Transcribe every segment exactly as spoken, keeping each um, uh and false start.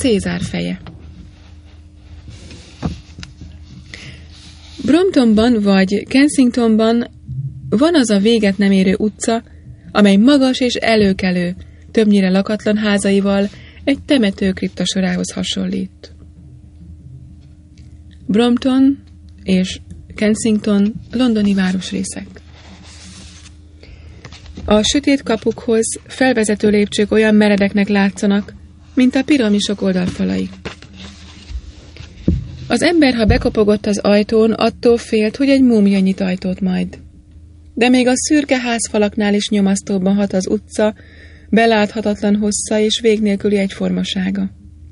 Cézár feje. Bromptonban vagy Kensingtonban van az a véget nem érő utca, amely magas és előkelő, többnyire lakatlan házaival egy temetőkripta sorához hasonlít. Brompton és Kensington londoni városrészek. A sötét kapukhoz felvezető lépcsők olyan meredeknek látszanak, mint a piramisok oldalfalai. Az ember, ha bekopogott az ajtón, attól félt, hogy egy múmia nyit ajtót majd. De még a szürke házfalaknál is nyomasztóbban hat az utca, beláthatatlan hossza és vég nélküli egyformasága.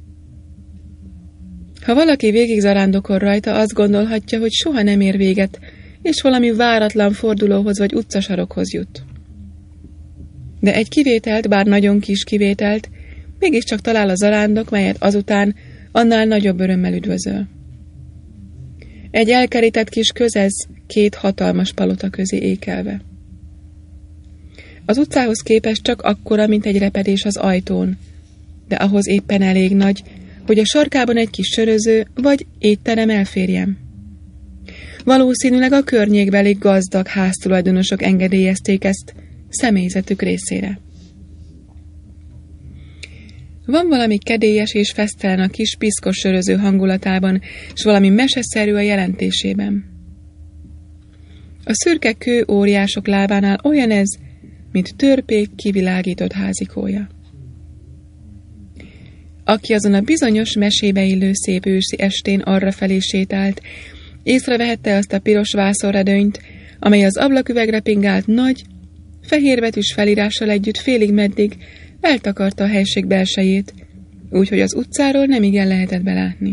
Ha valaki végig zarándokol rajta, azt gondolhatja, hogy soha nem ér véget, és valami váratlan fordulóhoz vagy utcasarokhoz jut. De egy kivételt, bár nagyon kis kivételt, mégiscsak talál a zarándok, melyet azután annál nagyobb örömmel üdvözöl. Egy elkerített kis közez két hatalmas palota közé ékelve. Az utcához képest csak akkora, mint egy repedés az ajtón, de ahhoz éppen elég nagy, hogy a sarkában egy kis söröző vagy étterem elférjen. Valószínűleg a környékbeli gazdag háztulajdonosok engedélyezték ezt személyzetük részére. Van valami kedélyes és fesztelen a kis piszkos söröző hangulatában, és valami meseszerű a jelentésében. A szürke kő óriások lábánál olyan ez, mint törpék kivilágított házikója. Aki azon a bizonyos mesébe illő szép őszi estén arrafelé sétált, észrevehette azt a piros vászonredőnyt, amely az ablaküvegre pingált nagy, fehérbetűs felírással együtt félig meddig eltakarta a helység belsejét, úgyhogy az utcáról nem igen lehetett belátni.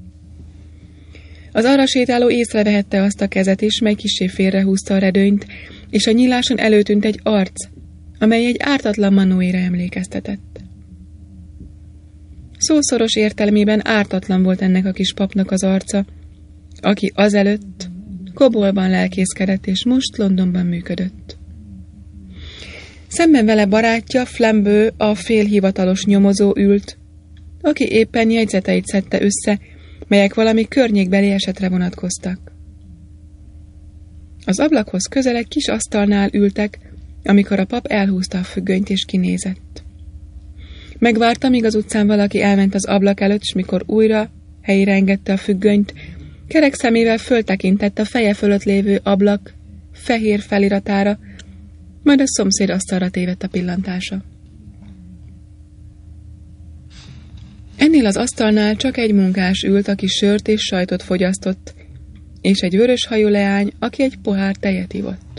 Az arra sétáló észrevehette azt a kezet is, mely kissé félrehúzta a redőnyt, és a nyíláson előtűnt egy arc, amely egy ártatlan manóira emlékeztetett. Szószoros értelmében ártatlan volt ennek a kis papnak az arca, aki azelőtt Kobolban lelkészkedett, és most Londonban működött. Szemben vele barátja, Flambeau, a félhivatalos nyomozó ült, aki éppen jegyzeteit szedte össze, melyek valami környékbeli esetre vonatkoztak. Az ablakhoz közel egy kis asztalnál ültek, amikor a pap elhúzta a függönyt és kinézett. Megvárta, míg az utcán valaki elment az ablak előtt, s mikor újra helyére engedte a függönyt, kerek szemével föltekintett a feje fölött lévő ablak fehér feliratára, majd a szomszéd asztalra tévedt a pillantása. Ennél az asztalnál csak egy munkás ült, aki sört és sajtot fogyasztott, és egy vörös hajú leány, aki egy pohár tejet ivott.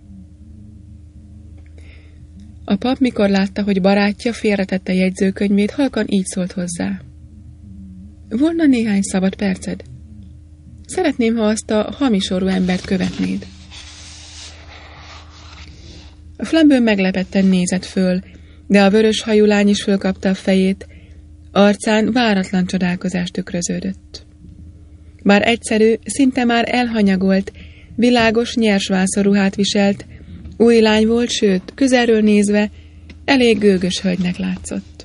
A pap, mikor látta, hogy barátja félretette jegyzőkönyvét, halkan így szólt hozzá. Volna néhány szabad perced? Szeretném, ha azt a hamisorú embert követnéd. A Flambeau meglepetten nézett föl, de a vörös hajú lány is fölkapta a fejét, arcán váratlan csodálkozás tükröződött. Bár egyszerű, szinte már elhanyagolt, világos nyersvászorruhát viselt, új lány volt, sőt, közelről nézve elég gőgös hölgynek látszott.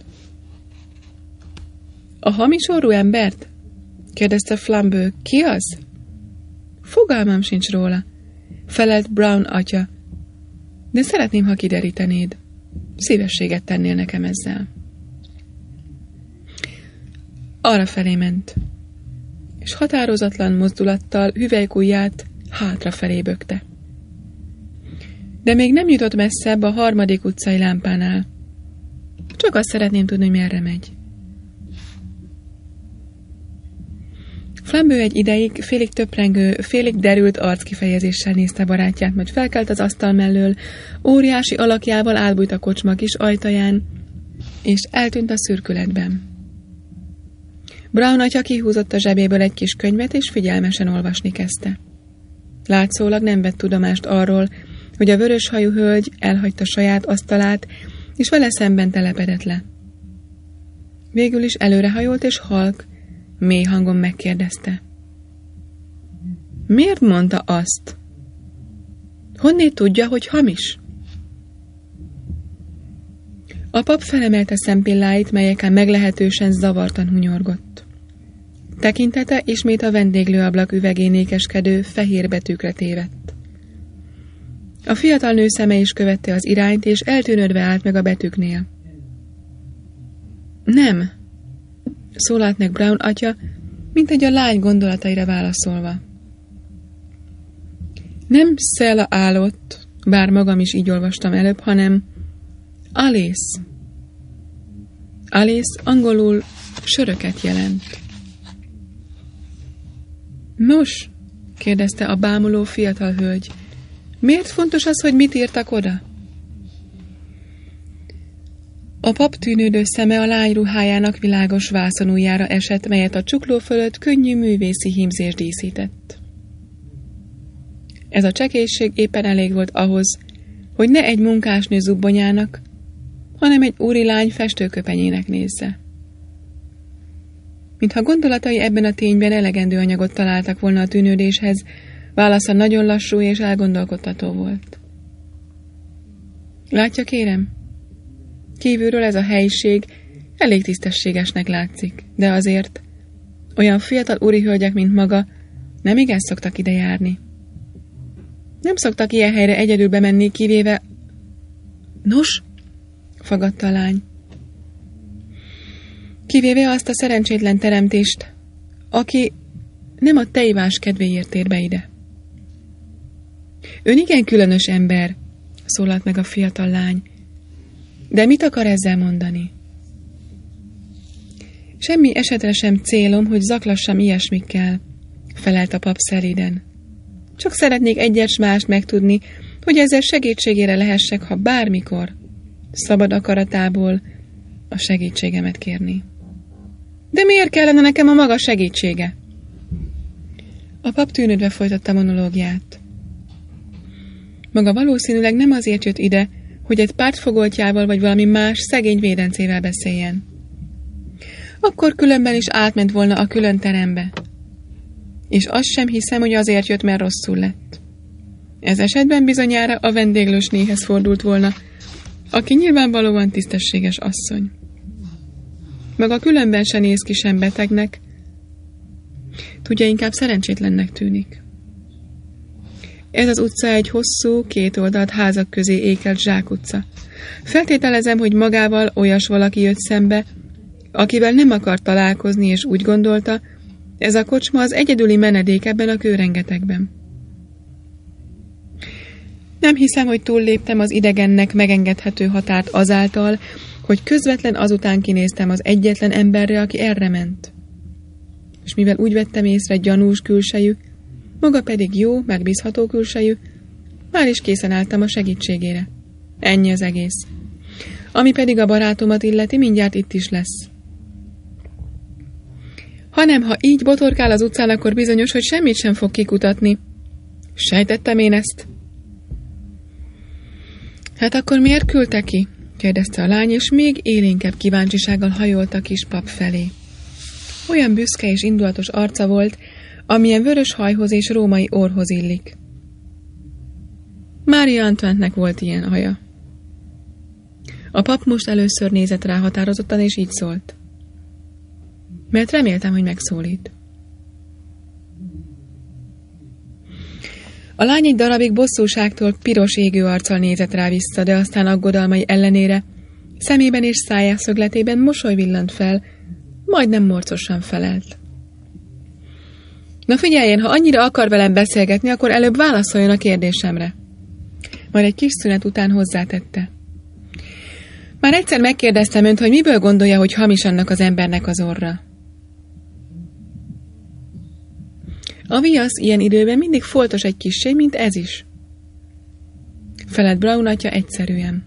A hamisorú embert? Kérdezte Flambeau. Ki az? Fogalmam sincs róla, felelt Brown atya, de szeretném, ha kiderítenéd. Szívességet tennél nekem ezzel. Arrafelé ment, és határozatlan mozdulattal hüvelykujját hátrafelé bökte. De még nem jutott messzebb a harmadik utcai lámpánál. Csak azt szeretném tudni, hogy merre megy. Flambeau egy ideig félig töprengő, félig derült arckifejezéssel nézte barátját, majd felkelt az asztal mellől, óriási alakjával átbújt a kocsma kis ajtaján, és eltűnt a szürkületben. Brown atya kihúzott a zsebéből egy kis könyvet, és figyelmesen olvasni kezdte. Látszólag nem vett tudomást arról, hogy a vöröshajú hölgy elhagyta saját asztalát, és vele szemben telepedett le. Végül is előrehajolt, és halk, mély hangon megkérdezte. Miért mondta azt? Honnét tudja, hogy hamis? A pap felemelte szempilláit, melyeken meglehetősen zavartan hunyorgott. Tekintete ismét a vendéglőablak üvegén ékeskedő fehér betűkre tévedt. A fiatal nő szeme is követte az irányt, és eltűnődve állt meg a betűknél. Nem, szólalt meg Brown atya, mint egy a lány gondolataira válaszolva. Nem Stella állott, bár magam is így olvastam előbb, hanem Alice. Alice angolul söröket jelent. Nos, kérdezte a bámuló fiatal hölgy, miért fontos az, hogy mit írtak oda? A pap tűnődő szeme a lány ruhájának világos vászonujjára esett, melyet a csukló fölött könnyű művészi hímzés díszített. Ez a csekélység éppen elég volt ahhoz, hogy ne egy munkásnő zubbonyának, hanem egy úri lány festőköpenyének nézze. Mintha gondolatai ebben a tényben elegendő anyagot találtak volna a tűnődéshez, válasza nagyon lassú és elgondolkodtató volt. Látja, kérem? Kívülről ez a helyiség elég tisztességesnek látszik, de azért olyan fiatal úri hölgyek, mint maga, nem igen szoktak ide járni. Nem szoktak ilyen helyre egyedül bemenni, kivéve... Nos? Fagadta a lány. Kivéve azt a szerencsétlen teremtést, aki nem a tejvás kedvéért tér be ide. Ön igen különös ember, szólalt meg a fiatal lány. De mit akar ezzel mondani? Semmi esetre sem célom, hogy zaklassam ilyesmikkel, felelt a pap szelíden. Csak szeretnék egyes mást megtudni, hogy ezzel segítségére lehessek, ha bármikor, szabad akaratából a segítségemet kérni. De miért kellene nekem a maga segítsége? A pap tűnődve folytatta monológiát. Maga valószínűleg nem azért jött ide, hogy egy pártfogoltjával vagy valami más szegény védencével beszéljen. Akkor különben is átment volna a külön terembe. És azt sem hiszem, hogy azért jött, mert rosszul lett. Ez esetben bizonyára a vendéglősnéhez fordult volna, aki nyilvánvalóan tisztességes asszony. Maga különben se néz ki sem betegnek, tudja, inkább szerencsétlennek tűnik. Ez az utca egy hosszú, kétoldalt házak közé ékelt zsákutca. Feltételezem, hogy magával olyas valaki jött szembe, akivel nem akart találkozni, és úgy gondolta, ez a kocsma az egyedüli menedék ebben a kőrengetegben. Nem hiszem, hogy túlléptem az idegennek megengedhető határt azáltal, hogy közvetlen azután kinéztem az egyetlen emberre, aki erre ment. És mivel úgy vettem észre gyanús külsejű, maga pedig jó, megbízható külsejű, már is készen álltam a segítségére. Ennyi az egész. Ami pedig a barátomat illeti, mindjárt itt is lesz. Hanem, ha így botorkál az utcán, akkor bizonyos, hogy semmit sem fog kikutatni. Sejtettem én ezt. Hát akkor miért küldte ki? Kérdezte a lány, és még élénkebb kíváncsisággal hajolt a kis pap felé. Olyan büszke és indulatos arca volt, amilyen vörös hajhoz és római orrhoz illik. Mária Antoinette-nek volt ilyen haja. A pap most először nézett rá határozottan, és így szólt. Mert reméltem, hogy megszólít. A lány egy darabig bosszúságtól piros égő arccal nézett rá vissza, de aztán aggodalmai ellenére szemében és szájszögletében mosoly villant fel, majdnem morcosan felelt. Na figyeljen, ha annyira akar velem beszélgetni, akkor előbb válaszoljon a kérdésemre. Majd egy kis szünet után hozzátette. Már egyszer megkérdeztem önt, hogy miből gondolja, hogy hamis annak az embernek az orra. A viasz ilyen időben mindig foltos egy kissé, mint ez is. Felett Brown atya egyszerűen.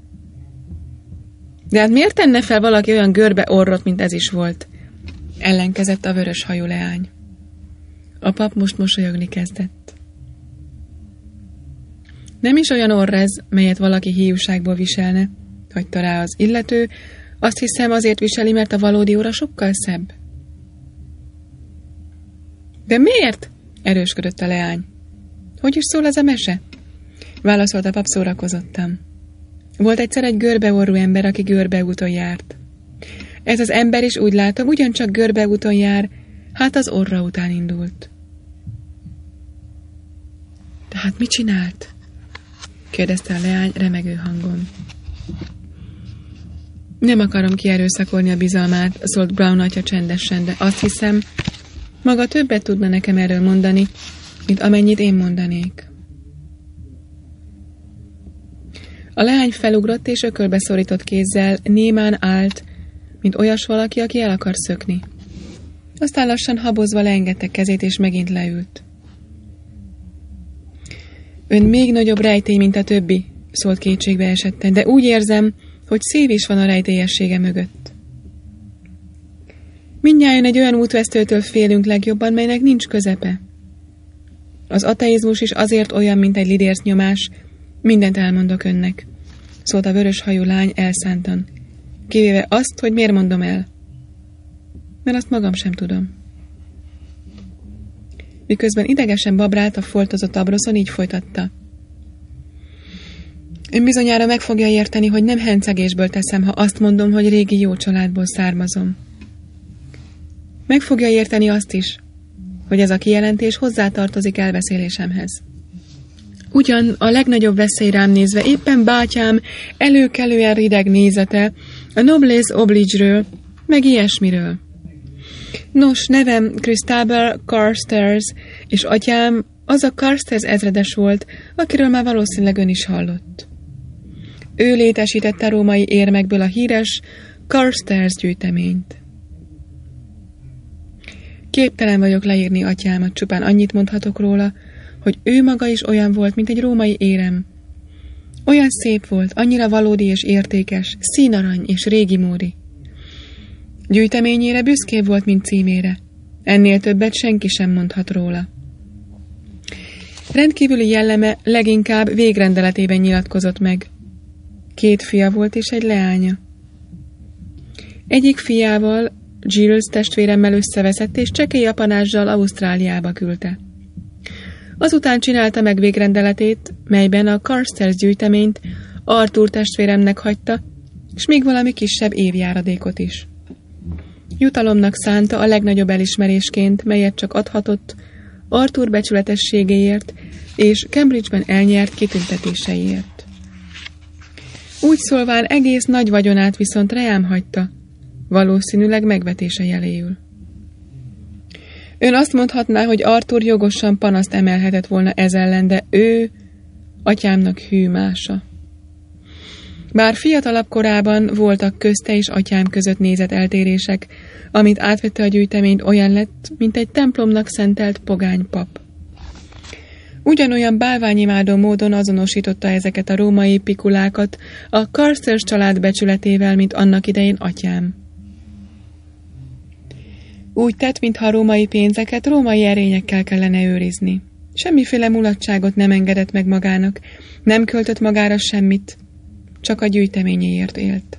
De hát miért tenne fel valaki olyan görbe orrot, mint ez is volt? Ellenkezett a vörös hajú leány. A pap most mosolyogni kezdett. Nem is olyan orr ez, melyet valaki hiúságból viselne, hagyta rá az illető, azt hiszem azért viseli, mert a valódi orra sokkal szebb. De miért? Erősködött a leány. Hogy is szól ez a mese? Válaszolt a pap szórakozottan. Volt egyszer egy görbeorrú ember, aki görbeúton járt. Ez az ember is úgy látom, ugyancsak görbeúton jár, hát az orra után indult. Tehát mit csinált? Kérdezte a leány remegő hangon. Nem akarom kierőszakolni a bizalmát, szólt Brown atya csendesen, de azt hiszem, maga többet tudna nekem erről mondani, mint amennyit én mondanék. A leány felugrott és ökölbe szorított kézzel némán állt, mint olyas valaki, aki el akar szökni. Aztán lassan habozva leengedte kezét, és megint leült. Ön még nagyobb rejtély, mint a többi, szólt kétségbe esetten, de úgy érzem, hogy szív is van a rejtélyessége mögött. Mindnyájan egy olyan útvesztőtől félünk legjobban, melynek nincs közepe. Az ateizmus is azért olyan, mint egy lidércnyomás, mindent elmondok önnek, szólt a vörös hajú lány elszántan, kivéve azt, hogy miért mondom el. Mert azt magam sem tudom. Miközben idegesen babrált a foltozott abroszon, így folytatta. Ön bizonyára meg fogja érteni, hogy nem hencegésből teszem, ha azt mondom, hogy régi jó családból származom. Meg fogja érteni azt is, hogy ez a kijelentés hozzátartozik elbeszélésemhez. Ugyan a legnagyobb veszély rám nézve éppen bátyám előkelően rideg nézete a noblesse oblige-ről, meg ilyesmiről. Nos, nevem Christabel Carstairs, és atyám az a Carstairs ezredes volt, akiről már valószínűleg ön is hallott. Ő létesítette római érmekből a híres Carstairs gyűjteményt. Képtelen vagyok leírni atyámat, csupán annyit mondhatok róla, hogy ő maga is olyan volt, mint egy római érem. Olyan szép volt, annyira valódi és értékes, színarany és régi módi. Gyűjteményére büszkébb volt, mint címére. Ennél többet senki sem mondhat róla. Rendkívüli jelleme leginkább végrendeletében nyilatkozott meg. Két fia volt és egy leánya. Egyik fiával, Giles testvéremmel összeveszett, és csekély apanással Ausztráliába küldte. Azután csinálta meg végrendeletét, melyben a Carstairs gyűjteményt Arthur testvéremnek hagyta, és még valami kisebb évjáradékot is. Jutalomnak szánta a legnagyobb elismerésként, melyet csak adhatott Arthur becsületességéért és Cambridge-ben elnyert kitüntetéseiért. Úgy szólván egész nagy vagyonát viszont rejám hagyta, valószínűleg megvetése jeléül. Ön azt mondhatná, hogy Arthur jogosan panaszt emelhetett volna ez ellen, de ő atyámnak hű mása. Bár fiatalabb korában voltak közte és atyám között nézeteltérések, amint átvette a gyűjteményt, olyan lett, mint egy templomnak szentelt pogány pap. Ugyanolyan bálványimádó módon azonosította ezeket a római pikulákat a Carstairs család becsületével, mint annak idején atyám. Úgy tett, mintha a római pénzeket római erényekkel kellene őrizni. Semmiféle mulatságot nem engedett meg magának, nem költött magára semmit, csak a gyűjteményéért élt.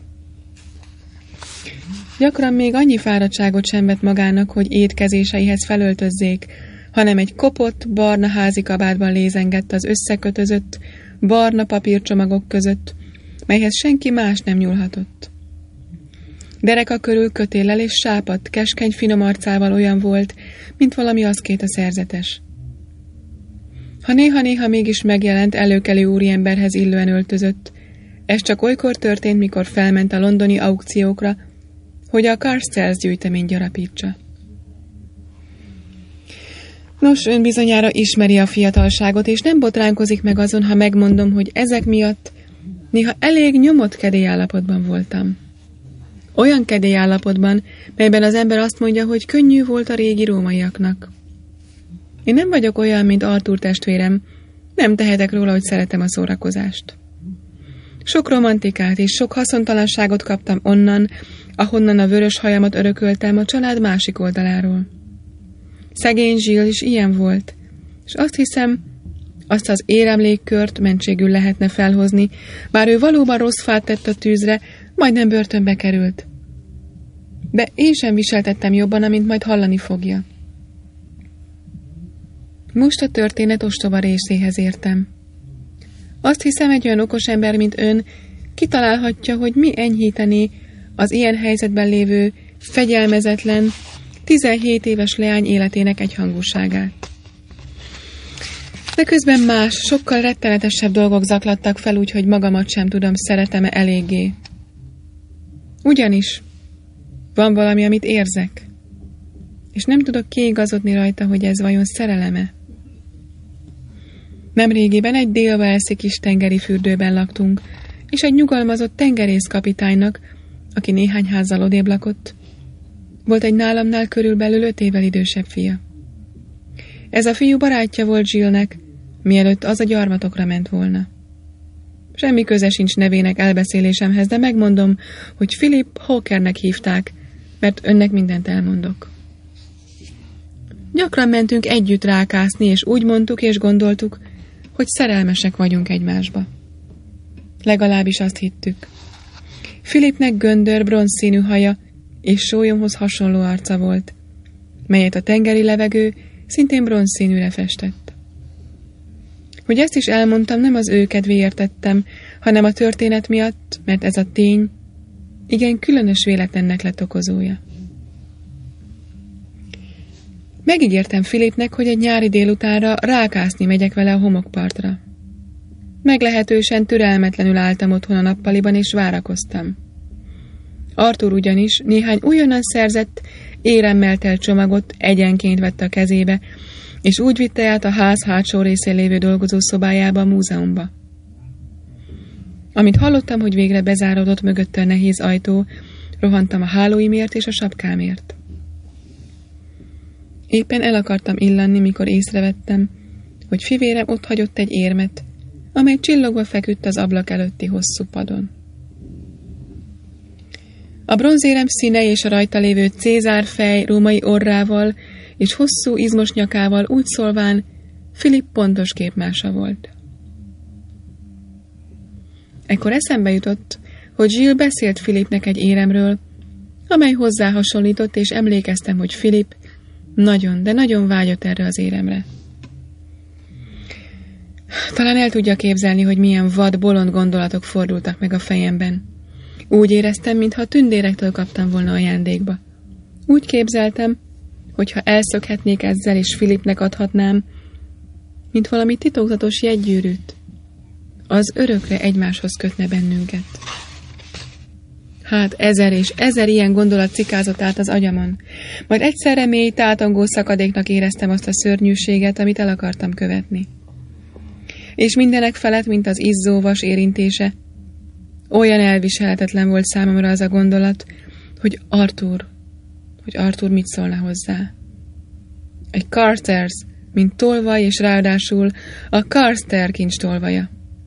Gyakran még annyi fáradtságot sem vett magának, hogy étkezéseihez felöltözzék, hanem egy kopott, barna házi kabátban lézengett az összekötözött, barna papírcsomagok között, melyhez senki más nem nyúlhatott. Dereka körül kötéllel és sápadt, keskeny finom arcával olyan volt, mint valami aszkéta szerzetes. Ha néha-néha mégis megjelent előkelő úriemberhez illően öltözött, ez csak olykor történt, mikor felment a londoni aukciókra, hogy a Carstairs gyűjteményt gyarapítsa. Nos, ön bizonyára ismeri a fiatalságot, és nem botránkozik meg azon, ha megmondom, hogy ezek miatt néha elég nyomott kedélyállapotban voltam. Olyan kedélyállapotban, melyben az ember azt mondja, hogy könnyű volt a régi rómaiaknak. Én nem vagyok olyan, mint Arthur testvérem, nem tehetek róla, hogy szeretem a szórakozást. Sok romantikát és sok haszontalanságot kaptam onnan, ahonnan a vörös hajamat örököltem a család másik oldaláról. Szegény Giles is ilyen volt, és azt hiszem, azt az éremlékkört mentségül lehetne felhozni, bár ő valóban rossz fát tett a tűzre, majdnem börtönbe került. De én sem viseltettem jobban, amint majd hallani fogja. Most a történet ostoba részéhez értem. Azt hiszem, egy olyan okos ember, mint ön, kitalálhatja, hogy mi enyhíteni az ilyen helyzetben lévő, fegyelmezetlen, tizenhét éves leány életének egyhangúságát. De közben más, sokkal rettenetesebb dolgok zaklattak fel, úgyhogy magamat sem tudom, szeretem-e eléggé. Ugyanis van valami, amit érzek, és nem tudok kiigazodni rajta, hogy ez vajon szereleme. Nemrégiben egy délvelszi kis tengeri fürdőben laktunk, és egy nyugalmazott tengerészkapitánynak, aki néhány házzal odébb lakott, volt egy nálamnál körülbelül öt évvel idősebb fia. Ez a fiú barátja volt Jillnek, mielőtt az a gyarmatokra ment volna. Semmi köze sincs nevének elbeszélésemhez, de megmondom, hogy Philip Hawkernek hívták, mert önnek mindent elmondok. Gyakran mentünk együtt rákászni, és úgy mondtuk és gondoltuk, hogy szerelmesek vagyunk egymásba. Legalábbis azt hittük. Philipnek göndör, bronzszínű haja és sólyomhoz hasonló arca volt, melyet a tengeri levegő szintén bronzszínűre festett. Hogy ezt is elmondtam, nem az ő kedvéért tettem, hanem a történet miatt, mert ez a tény igen különös véletlennek lett okozója. Megígértem Philipnek, hogy egy nyári délutánra rákászni megyek vele a homokpartra. Meglehetősen türelmetlenül álltam otthon a nappaliban, és várakoztam. Arthur ugyanis néhány újonnan szerzett, éremmel telt csomagot egyenként vette a kezébe, és úgy vitte át a ház hátsó részén lévő dolgozószobájába, a múzeumba. Amint hallottam, hogy végre bezáródott mögötte a nehéz ajtó, rohantam a hálóimért és a sapkámért. Éppen el akartam illanni, mikor észrevettem, hogy fivérem ott hagyott egy érmet, amely csillogva feküdt az ablak előtti hosszú padon. A bronzérem színe és a rajta lévő Cézár fej római orrával és hosszú izmos nyakával úgy szólván Philip pontos képmása volt. Ekkor eszembe jutott, hogy Jill beszélt Philipnek egy éremről, amely hozzá hasonlított, és emlékeztem, hogy Philip nagyon, de nagyon vágyott erre az éremre. Talán el tudja képzelni, hogy milyen vad, bolond gondolatok fordultak meg a fejemben. Úgy éreztem, mintha a tündérektől kaptam volna ajándékba. Úgy képzeltem, hogyha elszökhetnék ezzel, és Philipnek adhatnám, mint valami titokzatos jegygyűrűt, az örökre egymáshoz kötne bennünket. Hát ezer és ezer ilyen gondolat cikázott át az agyamon. Majd egyszerre mély, tátongó szakadéknak éreztem azt a szörnyűséget, amit el akartam követni. És mindenek felett, mint az izzóvas érintése, olyan elviselhetetlen volt számomra az a gondolat, hogy Arthur, hogy Arthur mit szólna hozzá. Egy Carstairs, mint tolvaj, és ráadásul a Carstairs kincs tolvaja.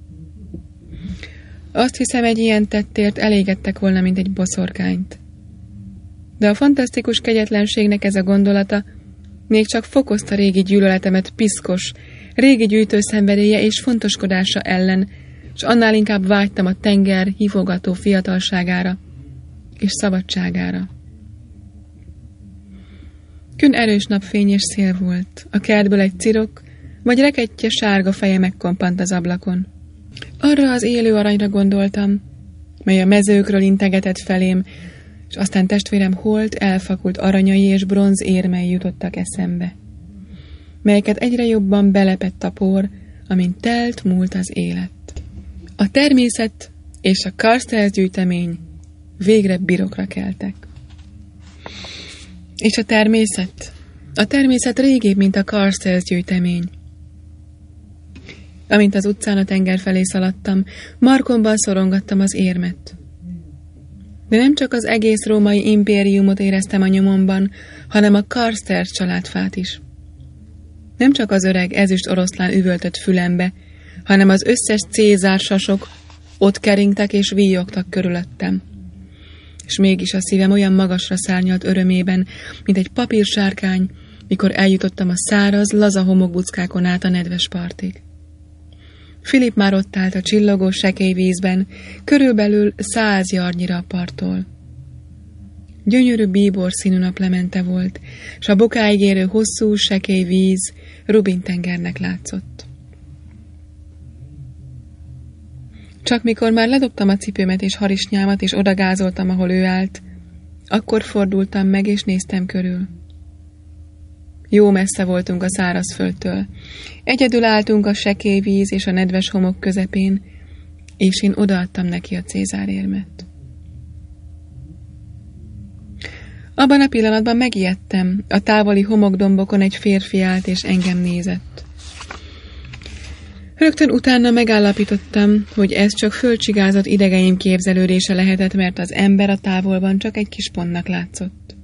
Azt hiszem, egy ilyen tettért elégettek volna, mint egy boszorkányt. De a fantasztikus kegyetlenségnek ez a gondolata még csak fokozta régi gyűlöletemet piszkos, régi gyűjtőszenvedélye és fontoskodása ellen, és annál inkább vágytam a tenger hívogató fiatalságára és szabadságára. Kün erős napfény és szél volt, a kertből egy cirok, vagy rekettye sárga feje megkompant az ablakon. Arra az élő aranyra gondoltam, mely a mezőkről integetett felém, és aztán testvérem holt, elfakult aranyai és bronz érmei jutottak eszembe, melyeket egyre jobban belepett a por, amint telt múlt az élet. A természet és a Carstairs gyűjtemény végre birokra keltek. És a természet? A természet régébb, mint a Carstairs gyűjtemény. Amint az utcán a tenger felé szaladtam, markomban szorongattam az érmet. De nem csak az egész római impériumot éreztem a nyomomban, hanem a Carstairs családfát is. Nem csak az öreg ezüst oroszlán üvöltött fülembe, hanem az összes Cézár sasok ott keringtek és víjogtak körülöttem. És mégis a szívem olyan magasra szárnyalt örömében, mint egy papírsárkány, mikor eljutottam a száraz, laza homokbuckákon át a nedves partig. Philip már ott állt a csillogó sekély vízben, körülbelül száz jarnyira a parttól. Gyönyörű bíbor színű naplemente volt, s a bokáig érő hosszú, sekély víz Rubin tengernek látszott. Csak mikor már ledobtam a cipőmet és harisnyámat, és odagázoltam, ahol ő állt, akkor fordultam meg, és néztem körül. Jó messze voltunk a szárazföldtől. Egyedül álltunk a sekély víz és a nedves homok közepén, és én odaadtam neki a cézárérmet. Abban a pillanatban megijedtem. A távoli homokdombokon egy férfi állt, és engem nézett. Rögtön utána megállapítottam, hogy ez csak földcsigázott idegeim képzelődése lehetett, mert az ember a távolban csak egy kis pontnak látszott.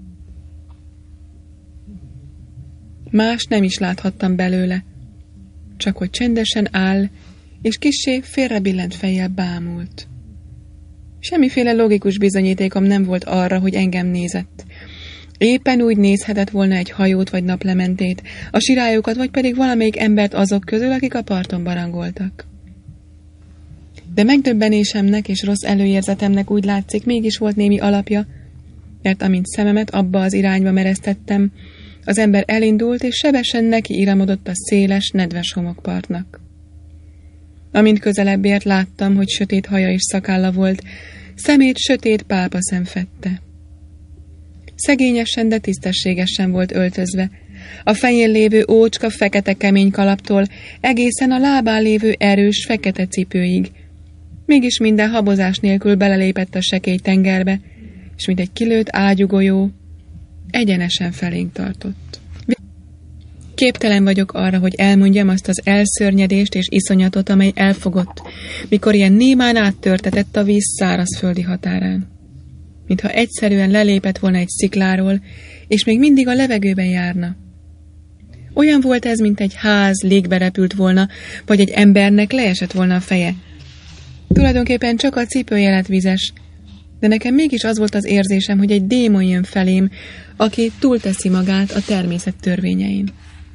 Más nem is láthattam belőle, csak hogy csendesen áll, és kissé félrebillent fejjel bámult. Semmiféle logikus bizonyítékom nem volt arra, hogy engem nézett. Éppen úgy nézhetett volna egy hajót vagy naplementét, a sirályokat, vagy pedig valamelyik embert azok közül, akik a parton barangoltak. De megdöbbenésemnek és rossz előérzetemnek úgy látszik, mégis volt némi alapja, mert amint szememet abba az irányba meresztettem, az ember elindult, és sebesen neki iramodott a széles, nedves homokpartnak. Amint közelebb ért, láttam, hogy sötét haja és szakálla volt, szemét sötét pálpaszem fedte. Szegényesen, de tisztességesen volt öltözve. A fején lévő ócska fekete kemény kalaptól egészen a lábán lévő erős fekete cipőig. Mégis minden habozás nélkül belelépett a sekély tengerbe, és mint egy kilőtt ágyugolyó, egyenesen felénk tartott. Képtelen vagyok arra, hogy elmondjam azt az elszörnyedést és iszonyatot, amely elfogott, mikor ilyen némán áttörtetett a víz szárazföldi határán. Mintha egyszerűen lelépett volna egy szikláról, és még mindig a levegőben járna. Olyan volt ez, mint egy ház légbe repült volna, vagy egy embernek leesett volna a feje. Tulajdonképpen csak a cipője lett vizes, de nekem mégis az volt az érzésem, hogy egy démon jön felém, aki túlteszi magát a természet törvényein.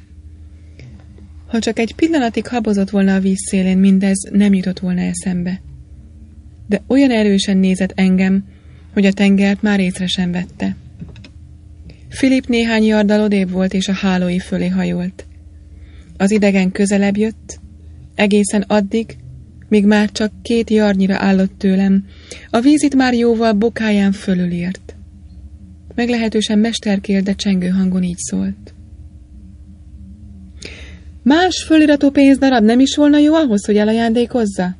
Ha csak egy pillanatig habozott volna a víz szélén, mindez nem jutott volna eszembe. De olyan erősen nézett engem, hogy a tengert már észre sem vette. Filip néhány yarddal odébb volt, és a hálói fölé hajolt. Az idegen közelebb jött, egészen addig, míg már csak két yardnyira állott tőlem, a víz itt már jóval bokáján fölülért. Meglehetősen mesterkélt, de csengő hangon így szólt. Más föliratú pénzdarab nem is volna jó ahhoz, hogy elajándékozza?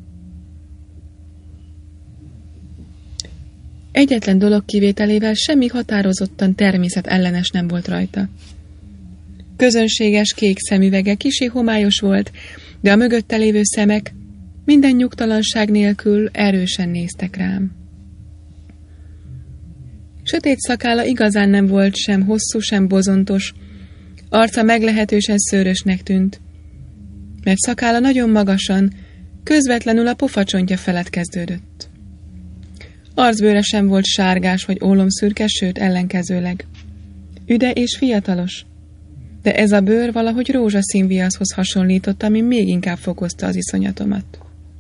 Egyetlen dolog kivételével semmi határozottan természet ellenes nem volt rajta. Közönséges kék szemüvege kissé homályos volt, de a mögötte lévő szemek minden nyugtalanság nélkül erősen néztek rám. Sötét szakálla igazán nem volt sem hosszú, sem bozontos, arca meglehetősen szőrösnek tűnt, mert szakálla nagyon magasan, közvetlenül a pofacsontja felett kezdődött. Arcbőre sem volt sárgás vagy ólomszürke, sőt ellenkezőleg. Üde és fiatalos, de ez a bőr valahogy rózsaszín viaszhoz hasonlított, ami még inkább fokozta az iszonyatomat.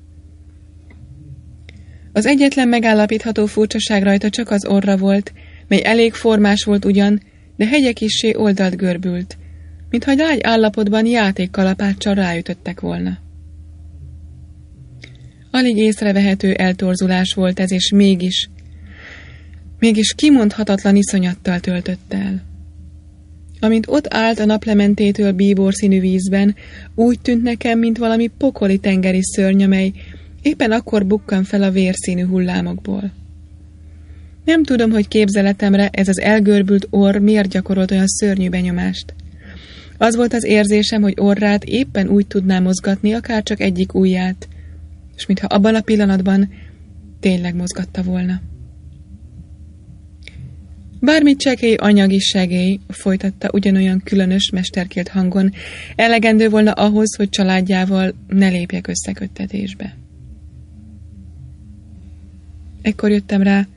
Az egyetlen megállapítható furcsaság rajta csak az orra volt, mely elég formás volt ugyan, de hegyekissé oldalt görbült, mintha lágy állapotban játékkalapáccsal ráütöttek volna. Alig észrevehető eltorzulás volt ez, és mégis, mégis kimondhatatlan iszonyattal töltött el. Amint ott állt a naplementétől bíbor színű vízben, úgy tűnt nekem, mint valami pokoli tengeri szörny, amely éppen akkor bukkan fel a vérszínű hullámokból. Nem tudom, hogy képzeletemre ez az elgörbült orr miért gyakorolt olyan szörnyű benyomást. Az volt az érzésem, hogy orrát éppen úgy tudná mozgatni, akár csak egyik ujját, és mintha abban a pillanatban tényleg mozgatta volna. Bármit csekély anyagi segély, folytatta ugyanolyan különös, mesterkélt hangon, elegendő volna ahhoz, hogy családjával ne lépjek összeköttetésbe. Ekkor jöttem rá,